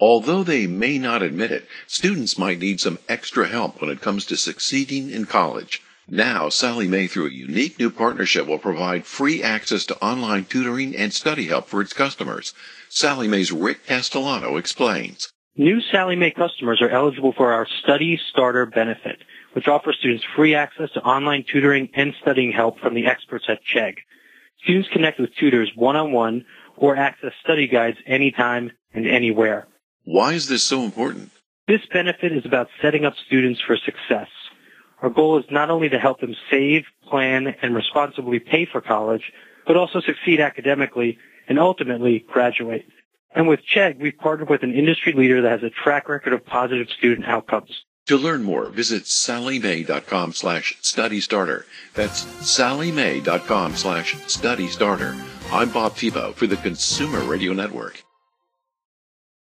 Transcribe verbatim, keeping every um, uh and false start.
Although they may not admit it, students might need some extra help when it comes to succeeding in college. Now, Sallie Mae, through a unique new partnership, will provide free access to online tutoring and study help for its customers. Sallie Mae's Rick Castellano explains. New Sallie Mae customers are eligible for our Study Starter benefit, which offers students free access to online tutoring and studying help from the experts at Chegg. Students connect with tutors one-on-one or access study guides anytime and anywhere. Why is this so important? This benefit is about setting up students for success. Our goal is not only to help them save, plan, and responsibly pay for college, but also succeed academically and ultimately graduate. And with Chegg, we've partnered with an industry leader that has a track record of positive student outcomes. To learn more, visit salliemae.com slash study starter. That's salliemae.com slash study starter. I'm Bob Tebow for the Consumer Radio Network.